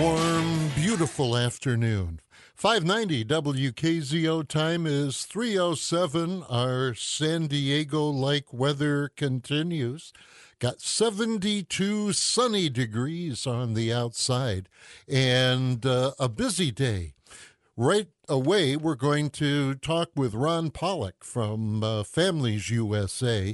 warm, beautiful afternoon. 590 WKZO time is 3:07. Our San Diego-like weather continues. Got 72 sunny degrees on the outside and a busy day. Right away, we're going to talk with Ron Pollock from Families USA.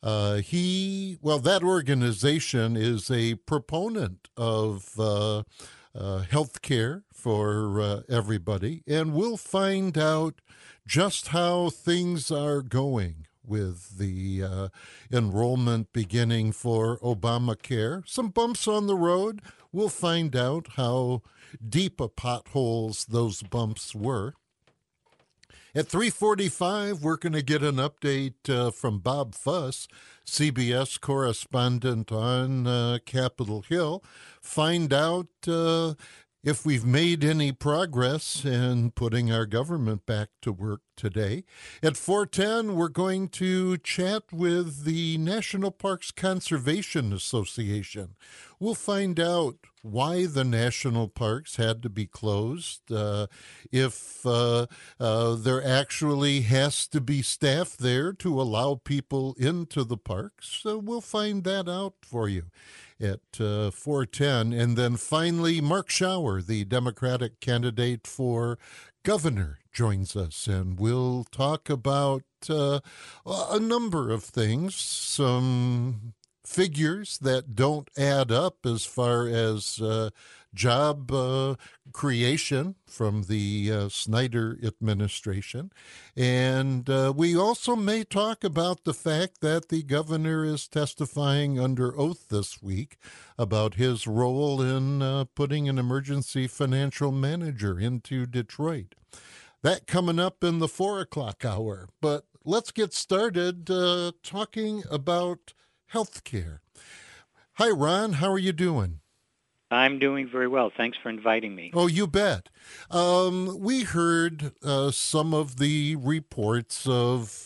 That organization is a proponent of health care for everybody, and we'll find out just how things are going with the enrollment beginning for Obamacare. Some bumps on the road. We'll find out how deep a potholes those bumps were. At 3:45, we're going to get an update from Bob Fuss, CBS correspondent on Capitol Hill. Find out if we've made any progress in putting our government back to work today. At 4:10, we're going to chat with the National Parks Conservation Association. We'll find out why the national parks had to be closed, if there actually has to be staff there to allow people into the parks. So we'll find that out for you at 4:10. And then finally, Mark Schauer, the Democratic candidate for governor, joins us, and we'll talk about a number of things, some figures that don't add up as far as job creation from the Snyder administration. And we also may talk about the fact that the governor is testifying under oath this week about his role in putting an emergency financial manager into Detroit. That coming up in the 4 o'clock hour. But let's get started talking about healthcare. Hi, Ron. How are you doing? I'm doing very well. Thanks for inviting me. Oh, you bet. We heard some of the reports of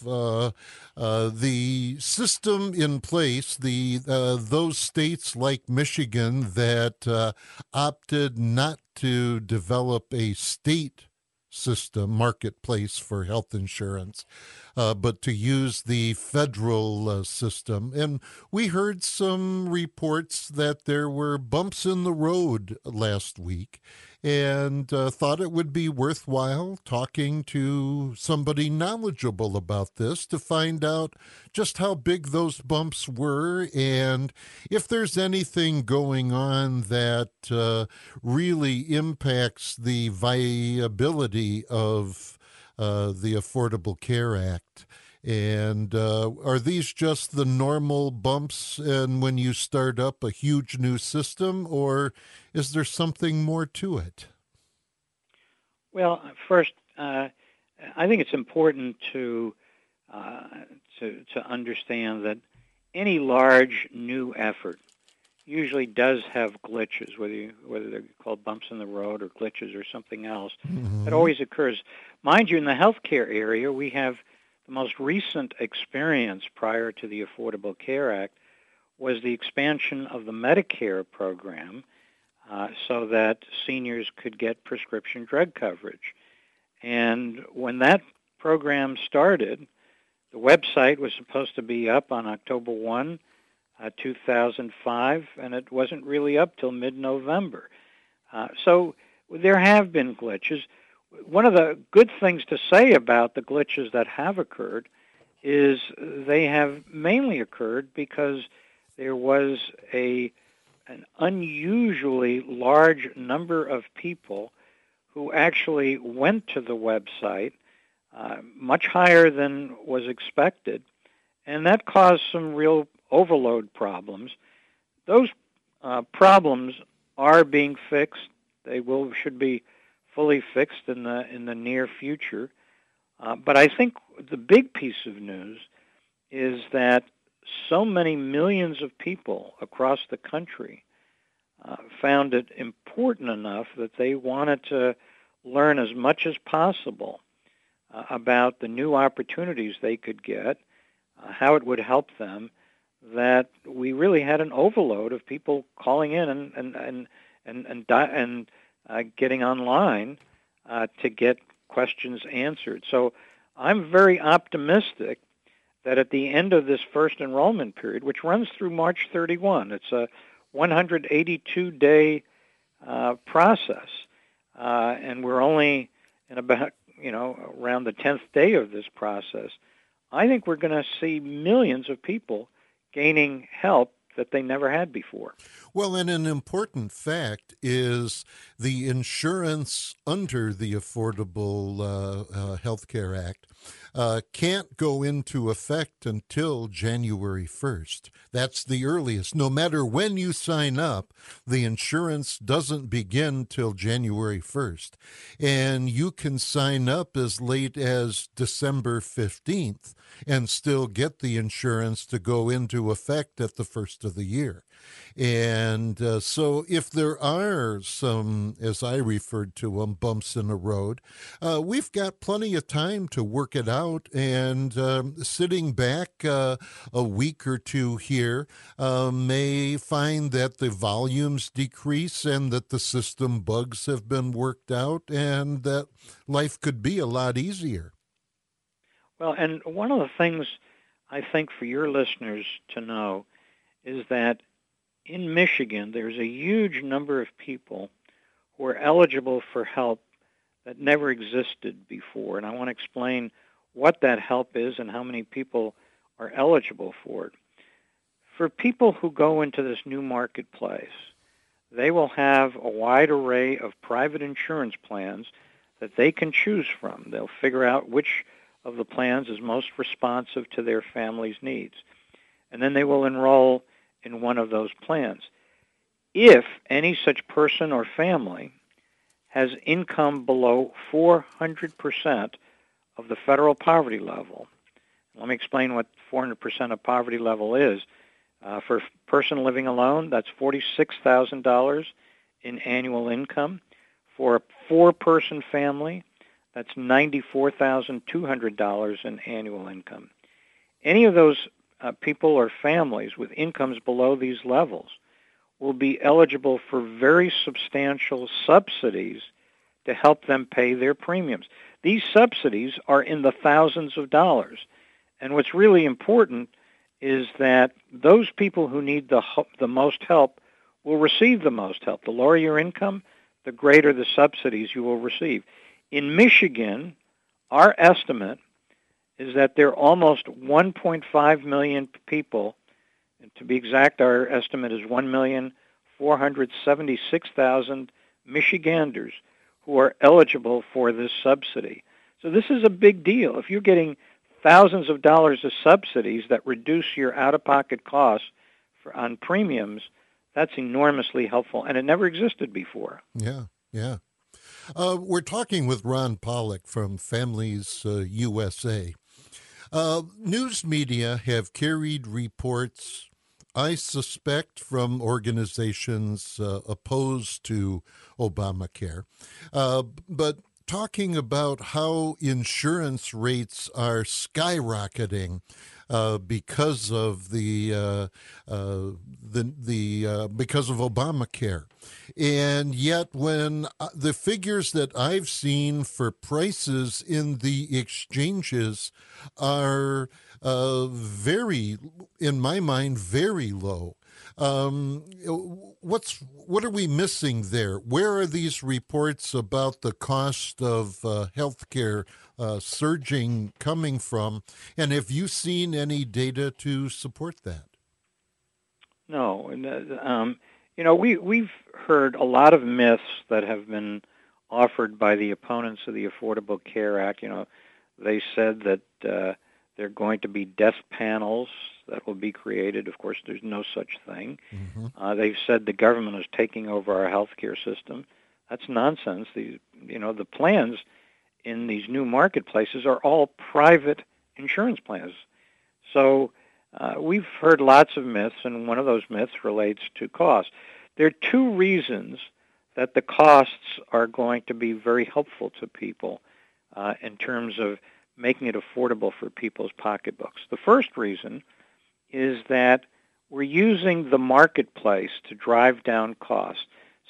the system in place, those states like Michigan that opted not to develop a state system, marketplace for health insurance, but to use the federal system. And we heard some reports that there were bumps in the road last week, and thought it would be worthwhile talking to somebody knowledgeable about this to find out just how big those bumps were and if there's anything going on that really impacts the viability of the Affordable Care Act. And are these just the normal bumps and when you start up a huge new system, or is there something more to it? Well, first, I think it's important to understand that any large new effort usually does have glitches, whether they're called bumps in the road or glitches or something else. Mm-hmm. That always occurs. Mind you, in the healthcare area, we have the most recent experience prior to the Affordable Care Act was the expansion of the Medicare program so that seniors could get prescription drug coverage. And when that program started, the website was supposed to be up on October 1, 2005, and it wasn't really up till mid-November. So there have been glitches. One of the good things to say about the glitches that have occurred is they have mainly occurred because there was an unusually large number of people who actually went to the website, much higher than was expected, and that caused some real overload problems. Those problems are being fixed. They should be fully fixed in the near future. But I think the big piece of news is that so many millions of people across the country found it important enough that they wanted to learn as much as possible about the new opportunities they could get, how it would help them, that we really had an overload of people calling in and getting online to get questions answered. So I'm very optimistic that at the end of this first enrollment period, which runs through March 31, it's a 182-day process, and we're only in about around the 10th day of this process. I think we're going to see millions of people gaining help that they never had before. Well, and an important fact is the insurance under the Affordable Health Care Act can't go into effect until January 1st. That's the earliest. No matter when you sign up, the insurance doesn't begin till January 1st. And you can sign up as late as December 15th and still get the insurance to go into effect at the first of the year. And so if there are some, as I referred to them, bumps in the road, we've got plenty of time to work it out. And sitting back a week or two here may find that the volumes decrease and that the system bugs have been worked out and that life could be a lot easier. Well, and one of the things I think for your listeners to know is that in Michigan, there's a huge number of people who are eligible for help that never existed before. And I want to explain what that help is and how many people are eligible for it. For people who go into this new marketplace, they will have a wide array of private insurance plans that they can choose from. They'll figure out which of the plans is most responsive to their family's needs. And then they will enroll in one of those plans. If any such person or family has income below 400% of the federal poverty level, let me explain what 400% of poverty level is. For a person living alone, that's $46,000 in annual income. For a four-person family, that's $94,200 in annual income. Any of those people or families with incomes below these levels will be eligible for very substantial subsidies to help them pay their premiums. These subsidies are in the thousands of dollars. And what's really important is that those people who need the most help will receive the most help. The lower your income, the greater the subsidies you will receive. In Michigan, our estimate is that there are almost 1.5 million people. And to be exact, our estimate is 1,476,000 Michiganders who are eligible for this subsidy. So this is a big deal. If you're getting thousands of dollars of subsidies that reduce your out-of-pocket costs on premiums, that's enormously helpful, and it never existed before. Yeah. We're talking with Ron Pollock from Families USA. News media have carried reports, I suspect, from organizations opposed to Obamacare, but talking about how insurance rates are skyrocketing because of because of Obamacare. And yet when the figures that I've seen for prices in the exchanges are very, in my mind, very low. What are we missing there? Where are these reports about the cost of health care surging coming from? And have you seen any data to support that? No. We've heard a lot of myths that have been offered by the opponents of the Affordable Care Act. They said that there are going to be death panels that will be created. Of course, there's no such thing. Mm-hmm. They've said the government is taking over our health care system. That's nonsense. The plans in these new marketplaces are all private insurance plans. So we've heard lots of myths, and one of those myths relates to cost. There are two reasons that the costs are going to be very helpful to people in terms of making it affordable for people's pocketbooks. The first reason is that we're using the marketplace to drive down costs.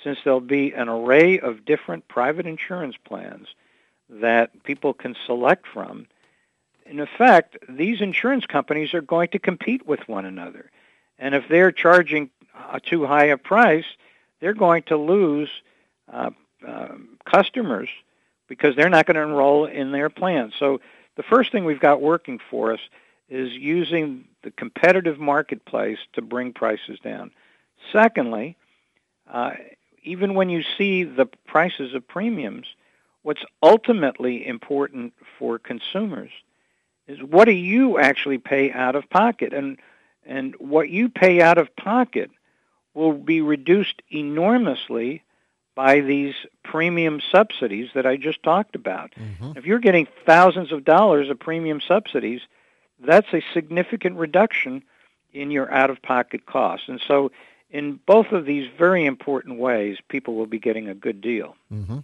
since there'll be an array of different private insurance plans that people can select from. In effect, these insurance companies are going to compete with one another. And if they're charging too high a price, they're going to lose customers because they're not going to enroll in their plan. So the first thing we've got working for us is using the competitive marketplace to bring prices down. Secondly, even when you see the prices of premiums, what's ultimately important for consumers is what do you actually pay out of pocket? And what you pay out of pocket will be reduced enormously by these premium subsidies that I just talked about. Mm-hmm. If you're getting thousands of dollars of premium subsidies, that's a significant reduction in your out-of-pocket costs. And so in both of these very important ways, people will be getting a good deal. Mm-hmm.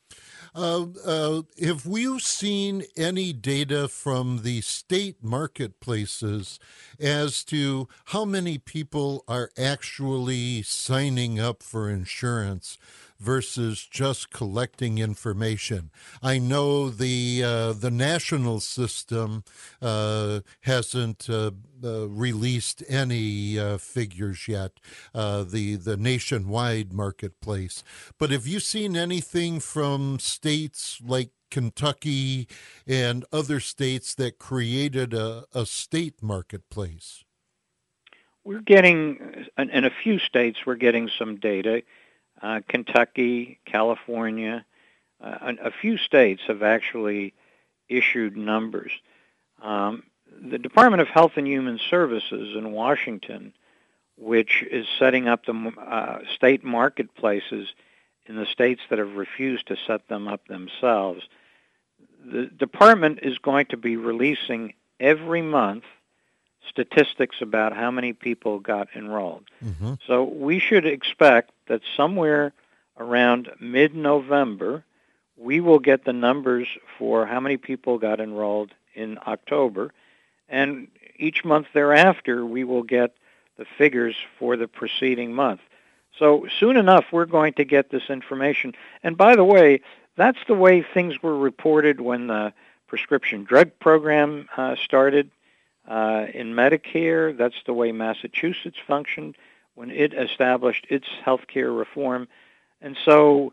Have we seen any data from the state marketplaces as to how many people are actually signing up for insurance versus just collecting information? I know the national system hasn't released any figures yet, the nationwide marketplace. But have you seen anything from states like Kentucky and other states that created a state marketplace? We're getting, in a few states, we're getting some data. Kentucky, California, a few states have actually issued numbers. The Department of Health and Human Services in Washington, which is setting up the state marketplaces in the states that have refused to set them up themselves, the department is going to be releasing every month statistics about how many people got enrolled. Mm-hmm. So we should expect that somewhere around mid-November, we will get the numbers for how many people got enrolled in October, and each month thereafter, we will get the figures for the preceding month. So soon enough, we're going to get this information. And by the way, that's the way things were reported when the prescription drug program started in Medicare. That's the way Massachusetts functioned when it established its health care reform. And so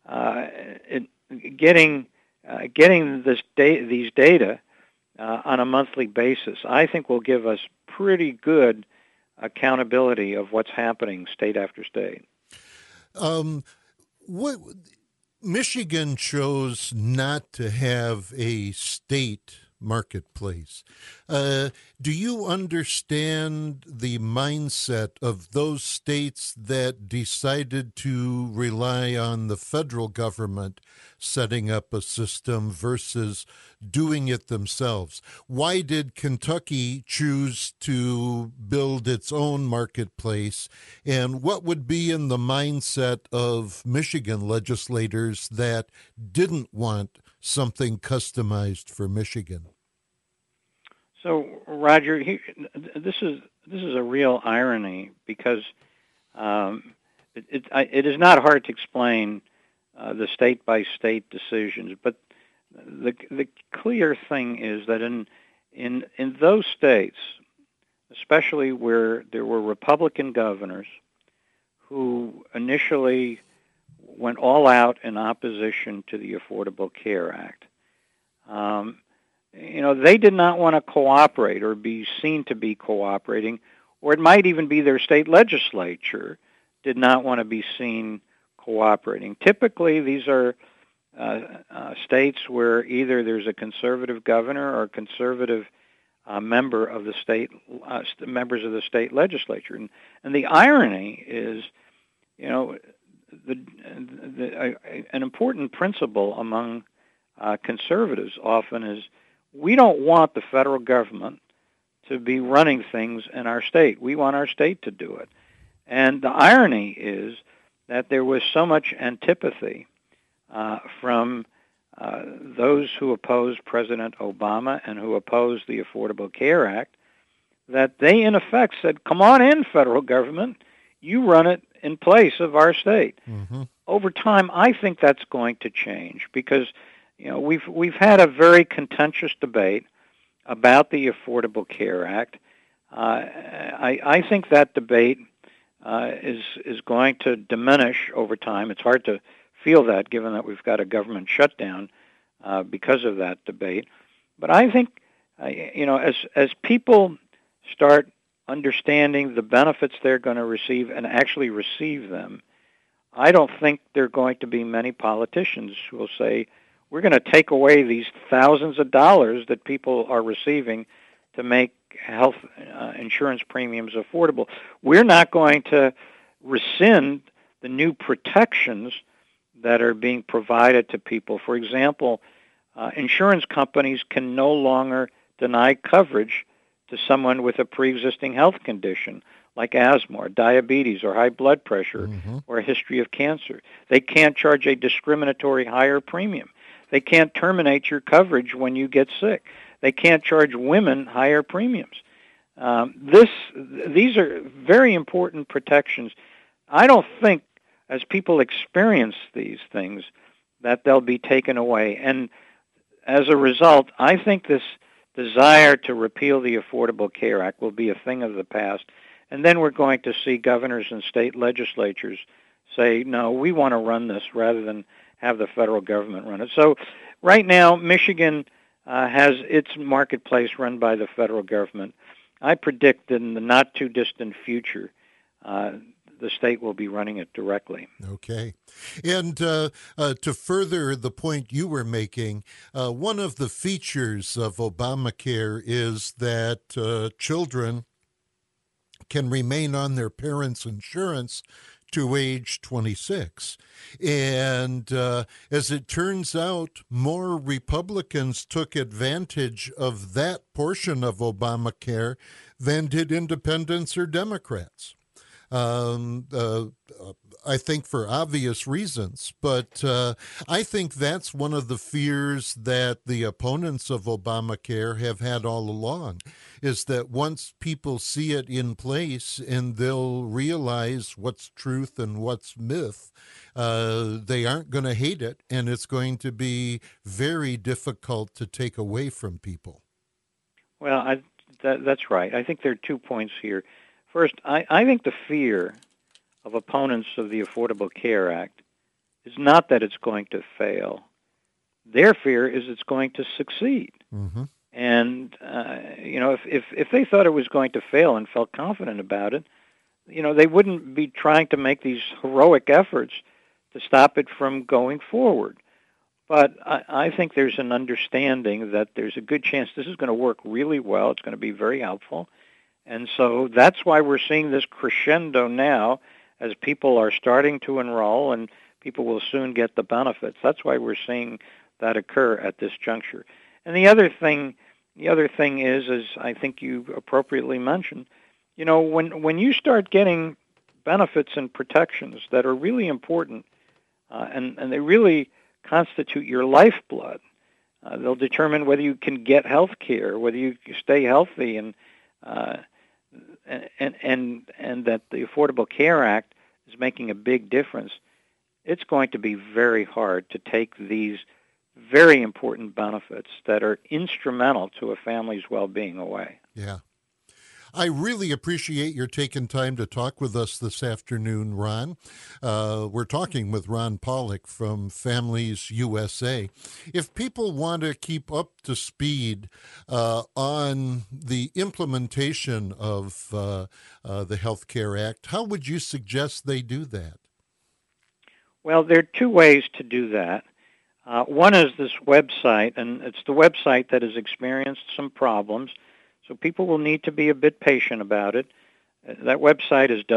getting these data on a monthly basis, I think will give us pretty good accountability of what's happening state after state. What Michigan chose not to have a state marketplace. Do you understand the mindset of those states that decided to rely on the federal government setting up a system versus doing it themselves? Why did Kentucky choose to build its own marketplace? And what would be in the mindset of Michigan legislators that didn't want something customized for Michigan? So, Roger, this is a real irony because it is not hard to explain the state-by-state decisions, but the clear thing is that in those states, especially where there were Republican governors who initially went all out in opposition to the Affordable Care Act, they did not want to cooperate or be seen to be cooperating, or it might even be their state legislature did not want to be seen cooperating. Typically, these are states where either there's a conservative governor or a conservative members of the state legislature. And the irony is, an important principle among conservatives often is we don't want the federal government to be running things in our state. We want our state to do it. And the irony is that there was so much antipathy from those who opposed President Obama and who opposed the Affordable Care Act that they, in effect, said, come on in, federal government. You run it in place of our state. Mm-hmm. Over time, I think that's going to change because we've had a very contentious debate about the Affordable Care Act. I think that debate is going to diminish over time. It's hard to feel that given that we've got a government shutdown because of that debate. But I think, as people start understanding the benefits they're going to receive and actually receive them, I don't think there are going to be many politicians who will say, we're going to take away these thousands of dollars that people are receiving to make health insurance premiums affordable. We're not going to rescind the new protections that are being provided to people. For example, insurance companies can no longer deny coverage to someone with a pre-existing health condition like asthma or diabetes or high blood pressure or a history of cancer. They can't charge a discriminatory higher premium. They can't terminate your coverage when you get sick. They can't charge women higher premiums. These are very important protections. I don't think, as people experience these things, that they'll be taken away. And as a result, I think this desire to repeal the Affordable Care Act will be a thing of the past. And then we're going to see governors and state legislatures say, no, we want to run this rather than have the federal government run it. So right now, Michigan has its marketplace run by the federal government. I predict in the not-too-distant future, the state will be running it directly. Okay. And to further the point you were making, one of the features of Obamacare is that children can remain on their parents' insurance to age 26. And as it turns out, more Republicans took advantage of that portion of Obamacare than did independents or Democrats. I think for obvious reasons, but I think that's one of the fears that the opponents of Obamacare have had all along, is that once people see it in place and they'll realize what's truth and what's myth, they aren't going to hate it, and it's going to be very difficult to take away from people. Well, that's right. I think there are 2 points here. First, I think the fear of opponents of the Affordable Care Act is not that it's going to fail. Their fear is it's going to succeed. Mm-hmm. And, if they thought it was going to fail and felt confident about it, they wouldn't be trying to make these heroic efforts to stop it from going forward. But I think there's an understanding that there's a good chance this is going to work really well. It's going to be very helpful. And so that's why we're seeing this crescendo now as people are starting to enroll and people will soon get the benefits. That's why we're seeing that occur at this juncture. And the other thing is, as I think you appropriately mentioned, when you start getting benefits and protections that are really important and they really constitute your lifeblood, they'll determine whether you can get health care, whether you stay healthy, and that the Affordable Care Act is making a big difference. It's going to be very hard to take these very important benefits that are instrumental to a family's well-being away. Yeah. I really appreciate your taking time to talk with us this afternoon, Ron. We're talking with Ron Pollock from Families USA. If people want to keep up to speed on the implementation of the Health Care Act, how would you suggest they do that? Well, there are 2 ways to do that. One is this website, and it's the website that has experienced some problems. So people will need to be a bit patient about it. That website is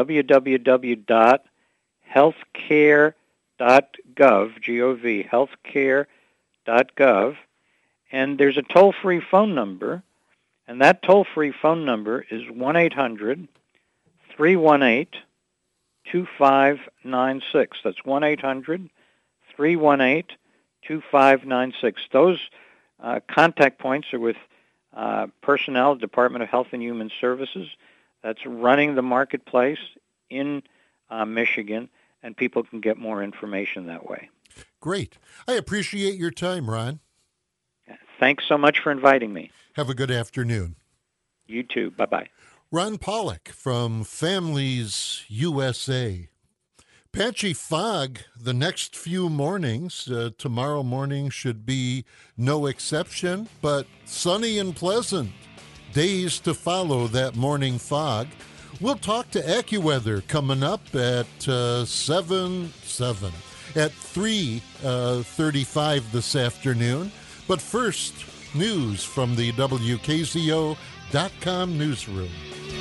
www.healthcare.gov, G-O-V, healthcare.gov. And there's a toll-free phone number, and that toll-free phone number is 1-800-318-2596. That's 1-800-318-2596. Those contact points are with personnel, Department of Health and Human Services, that's running the marketplace in Michigan, and people can get more information that way. Great. I appreciate your time, Ron. Thanks so much for inviting me. Have a good afternoon. You too. Bye-bye. Ron Pollock from Families USA. Patchy fog the next few mornings. Tomorrow morning should be no exception, but sunny and pleasant. Days to follow that morning fog. We'll talk to AccuWeather coming up at 3:35 this afternoon. But first, news from the WKZO.com newsroom.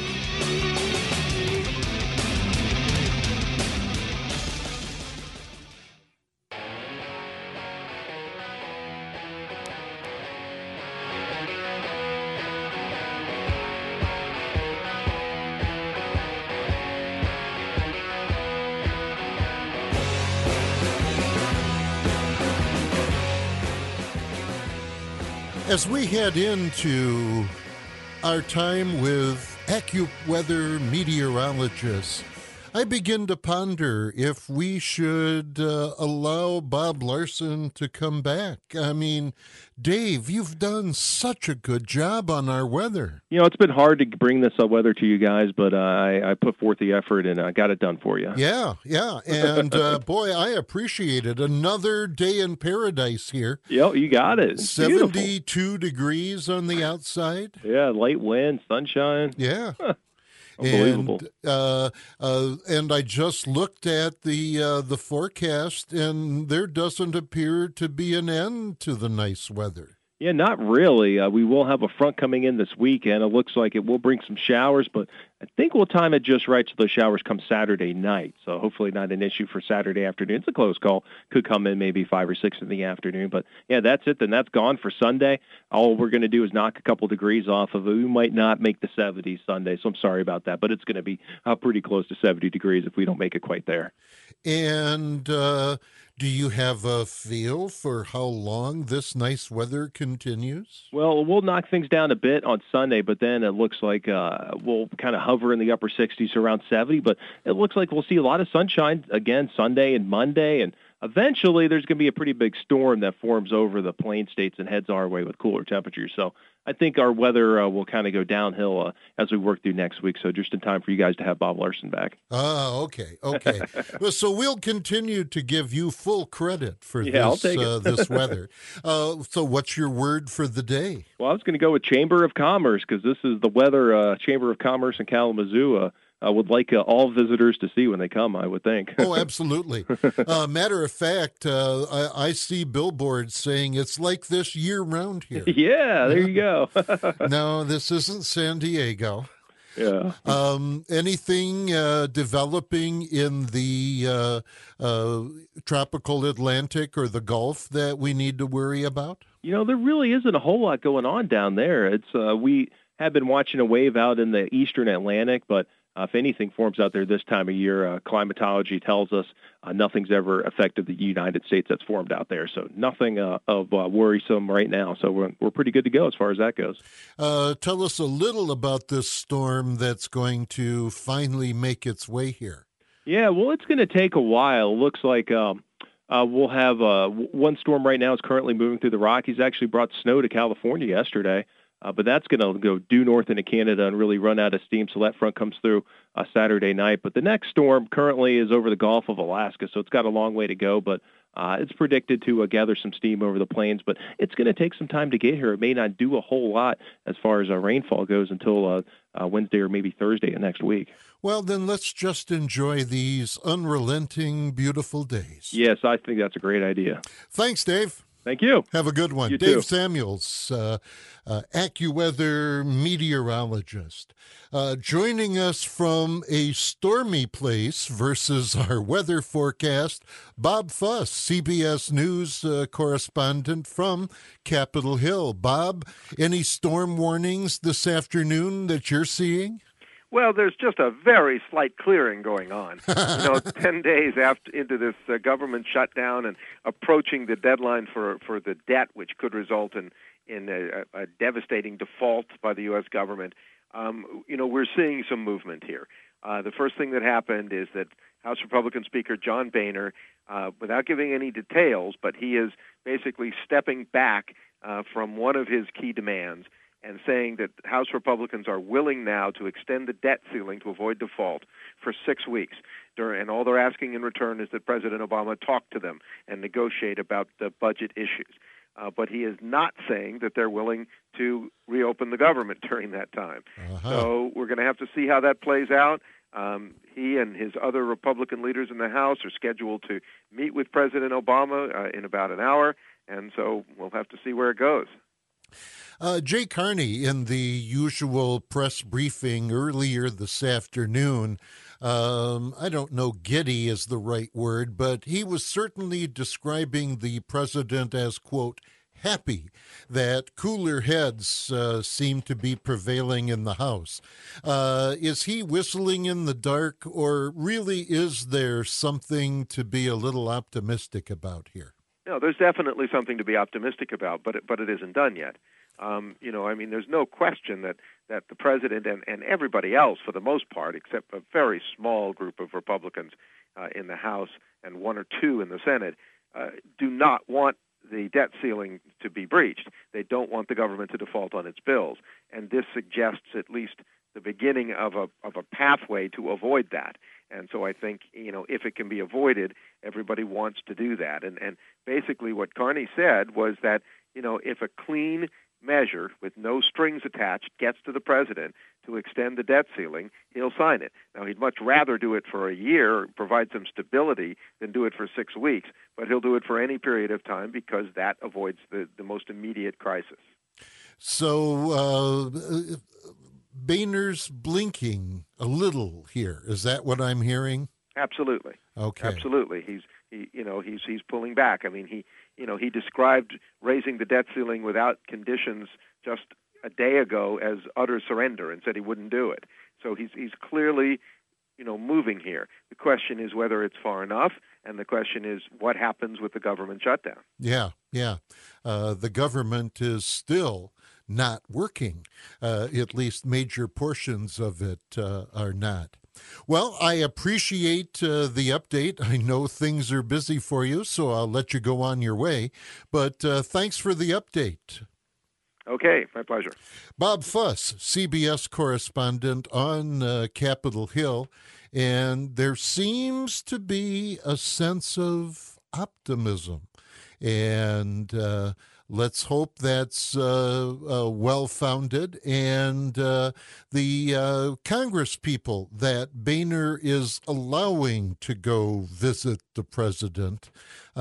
As we head into our time with AccuWeather meteorologists, I begin to ponder if we should allow Bob Larson to come back. I mean, Dave, you've done such a good job on our weather. You know, it's been hard to bring this weather to you guys, but I put forth the effort and I got it done for you. Yeah. And boy, I appreciate it. Another day in paradise here. Yep, you got it. It's 72 beautiful. Degrees on the outside. Yeah, light wind, sunshine. Yeah. Unbelievable. And I just looked at the forecast, and there doesn't appear to be an end to the nice weather. Yeah, not really. We will have a front coming in this weekend. It looks like it will bring some showers, but I think we'll time it just right so those showers come Saturday night. So hopefully not an issue for Saturday afternoon. It's a close call. Could come in maybe 5 or 6 in the afternoon. But, yeah, that's it. Then that's gone for Sunday. All we're going to do is knock a couple degrees off of it. We might not make the 70s Sunday, so I'm sorry about that. But it's going to be pretty close to 70 degrees if we don't make it quite there. And do you have a feel for how long this nice weather continues? Well, we'll knock things down a bit on Sunday, but then it looks like we'll kind of hover in the upper 60s around 70. But it looks like we'll see a lot of sunshine again Sunday and Monday. And eventually there's going to be a pretty big storm that forms over the plain states and heads our way with cooler temperatures. So I think our weather will kind of go downhill as we work through next week. So just in time for you guys to have Bob Larson back. Okay. Well, so we'll continue to give you full credit for this weather. So what's your word for the day? Well, I was going to go with Chamber of Commerce because this is the weather Chamber of Commerce in Kalamazoo. I would like all visitors to see when they come, I would think. Oh, absolutely. Matter of fact, I see billboards saying it's like this year-round here. Yeah, there you go. No, this isn't San Diego. Yeah. Anything developing in the tropical Atlantic or the Gulf that we need to worry about? You know, there really isn't a whole lot going on down there. It's we have been watching a wave out in the eastern Atlantic, but if anything forms out there this time of year, climatology tells us nothing's ever affected the United States that's formed out there. So nothing of worrisome right now. So we're pretty good to go as far as that goes. Tell us a little about this storm that's going to finally make its way here. Yeah, well, it's going to take a while. It looks like we'll have one storm right now is currently moving through the Rockies. Actually brought snow to California yesterday. But that's going to go due north into Canada and really run out of steam, so that front comes through Saturday night. But the next storm currently is over the Gulf of Alaska, so it's got a long way to go, but it's predicted to gather some steam over the plains. But it's going to take some time to get here. It may not do a whole lot as far as rainfall goes until Wednesday or maybe Thursday of next week. Well, then let's just enjoy these unrelenting, beautiful days. Yes, I think that's a great idea. Thanks, Dave. Thank you. Have a good one. You Dave too. Samuels, AccuWeather meteorologist, joining us from a stormy place versus our weather forecast. Bob Fuss, CBS News correspondent from Capitol Hill. Bob, any storm warnings this afternoon that you're seeing? Well, there's just a very slight clearing going on. 10 days into this government shutdown and approaching the deadline for the debt, which could result in a devastating default by the U.S. government, we're seeing some movement here. The first thing that happened is that House Republican Speaker John Boehner, without giving any details, but he is basically stepping back from one of his key demands and saying that House Republicans are willing now to extend the debt ceiling to avoid default for 6 weeks. And all they're asking in return is that President Obama talk to them and negotiate about the budget issues. But he is not saying that they're willing to reopen the government during that time. So we're going to have to see how that plays out. He and his other Republican leaders in the House are scheduled to meet with President Obama in about an hour, and so we'll have to see where it goes. Jay Carney, in the usual press briefing earlier this afternoon, I don't know giddy is the right word, but he was certainly describing the president as, quote, happy that cooler heads seem to be prevailing in the House. Is he whistling in the dark, or really is there something to be a little optimistic about here? No, there's definitely something to be optimistic about, but it isn't done yet. There's no question that the president and everybody else, for the most part, except a very small group of Republicans in the House and one or two in the Senate, do not want the debt ceiling to be breached. They don't want the government to default on its bills, and this suggests at least the beginning of a pathway to avoid that. And so I think, if it can be avoided, everybody wants to do that. And basically what Carney said was that, if a clean measure with no strings attached gets to the president to extend the debt ceiling, he'll sign it. Now, he'd much rather do it for a year, provide some stability, than do it for 6 weeks, but he'll do it for any period of time because that avoids the most immediate crisis. So Boehner's blinking a little here. Is that what I'm hearing? Absolutely. Okay. Absolutely. He's pulling back. I mean, he described raising the debt ceiling without conditions just a day ago as utter surrender and said he wouldn't do it. So he's clearly, moving here. The question is whether it's far enough, and the question is what happens with the government shutdown. Yeah. The government is still not working. At least major portions of it are not. Well, I appreciate the update. I know things are busy for you, so I'll let you go on your way. But thanks for the update. Okay, my pleasure. Bob Fuss, CBS correspondent on Capitol Hill. And there seems to be a sense of optimism. And let's hope that's well-founded. And the Congress people that Boehner is allowing to go visit the president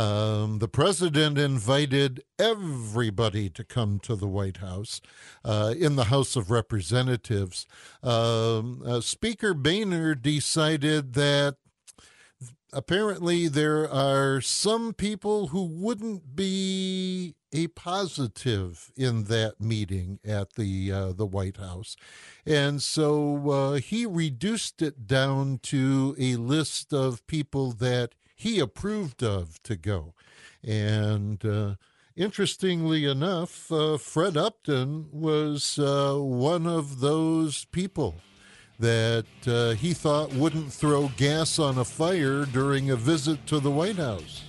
invited everybody to come to the White House in the House of Representatives. Speaker Boehner decided that apparently there are some people who wouldn't be a positive in that meeting at the White House. And so he reduced it down to a list of people that he approved of to go. And interestingly enough, Fred Upton was one of those people that he thought wouldn't throw gas on a fire during a visit to the White House.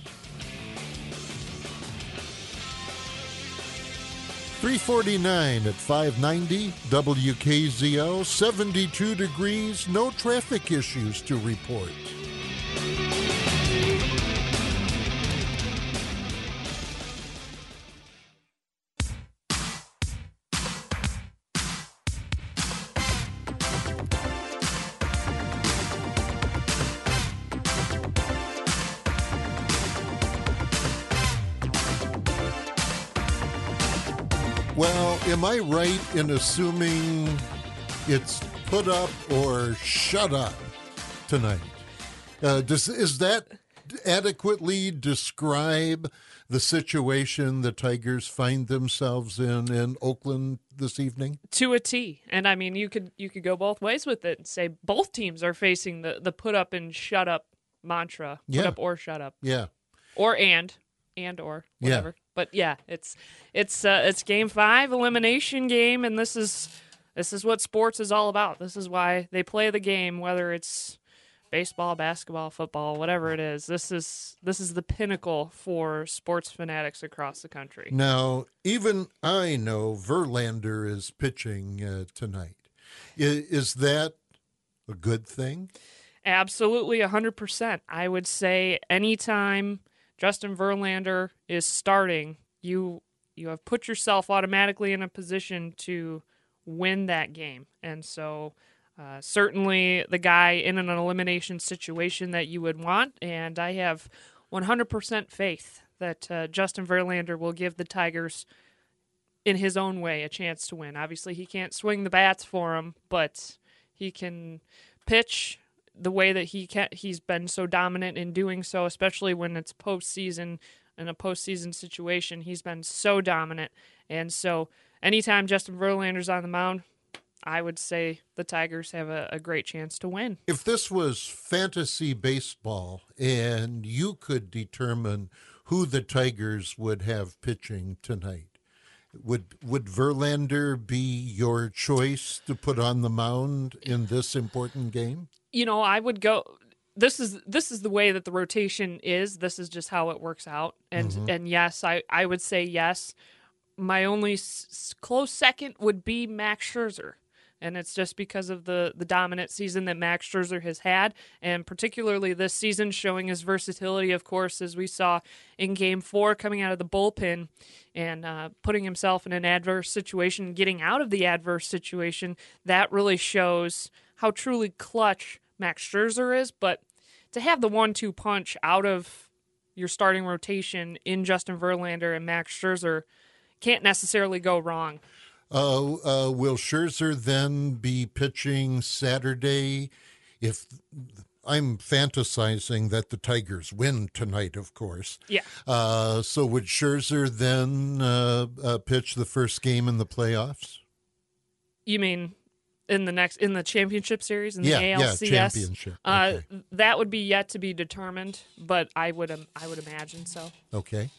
3:49 at 590 WKZO, 72 degrees, no traffic issues to report. Well, am I right in assuming it's put up or shut up tonight? Is that adequately describe the situation the Tigers find themselves in Oakland this evening? To a T. And I mean, you could go both ways with it and say both teams are facing the put up and shut up mantra. Put up or shut up. Yeah. Or and or whatever. Yeah. But yeah, it's game 5, elimination game, and this is what sports is all about. This is why they play the game, whether it's baseball, basketball, football, whatever it is. This is the pinnacle for sports fanatics across the country. Now, even I know Verlander is pitching tonight. Is that a good thing? Absolutely, 100%. I would say anytime Justin Verlander is starting, you have put yourself automatically in a position to win that game. And so certainly the guy in an elimination situation that you would want, and I have 100% faith that Justin Verlander will give the Tigers, in his own way, a chance to win. Obviously, he can't swing the bats for him, but he can pitch the way that he's been so dominant in doing so, especially when it's postseason, in a postseason situation. He's been so dominant. And so anytime Justin Verlander's on the mound, I would say the Tigers have a great chance to win. If this was fantasy baseball and you could determine who the Tigers would have pitching tonight, would Verlander be your choice to put on the mound in this important game? I would go. This is the way that the rotation is. This is just how it works out. And yes, I would say yes. My only close second would be Max Scherzer. And it's just because of the dominant season that Max Scherzer has had, and particularly this season showing his versatility, of course, as we saw in Game 4 coming out of the bullpen and putting himself in an adverse situation, getting out of the adverse situation. That really shows how truly clutch Max Scherzer is. But to have the 1-2 punch out of your starting rotation in Justin Verlander and Max Scherzer can't necessarily go wrong. Will Scherzer then be pitching Saturday? If I'm fantasizing that the Tigers win tonight, of course. Yeah. So would Scherzer then pitch the first game in the playoffs? You mean in the championship series in the ALCS? Yeah, championship. Okay. That would be yet to be determined, but I would imagine so. Okay.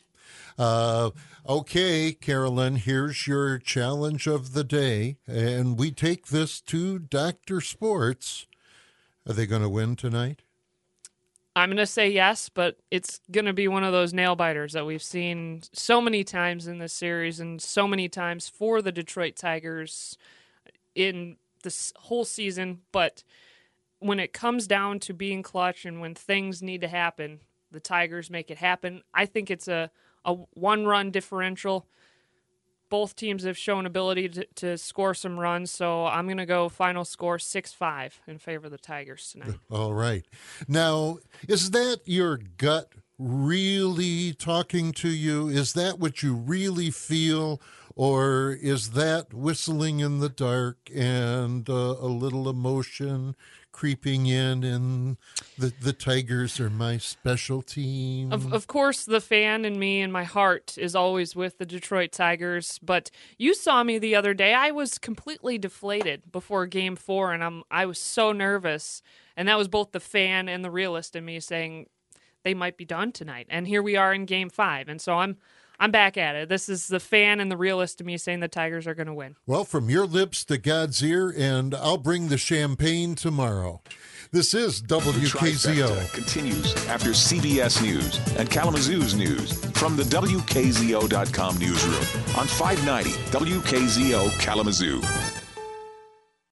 Okay, Carolyn, here's your challenge of the day, and we take this to Dr. Sports. Are they going to win tonight? I'm going to say yes, but it's going to be one of those nail biters that we've seen so many times in this series and so many times for the Detroit Tigers in this whole season. But when it comes down to being clutch and when things need to happen, the Tigers make it happen. I think it's a one-run differential. Both teams have shown ability to score some runs, so I'm going to go final score 6-5 in favor of the Tigers tonight. All right. Now, is that your gut really talking to you? Is that what you really feel, or is that whistling in the dark and a little emotion creeping in, and the Tigers are my special team? Of course, the fan in me and my heart is always with the Detroit Tigers, but you saw me the other day. I was completely deflated before Game 4, and I was so nervous, and that was both the fan and the realist in me saying they might be done tonight. And here we are in Game 5, and so I'm back at it. This is the fan and the realist in me saying the Tigers are going to win. Well, from your lips to God's ear, and I'll bring the champagne tomorrow. This is WKZO. The trifecta continues after CBS News and Kalamazoo's news from the WKZO.com newsroom on 590 WKZO Kalamazoo.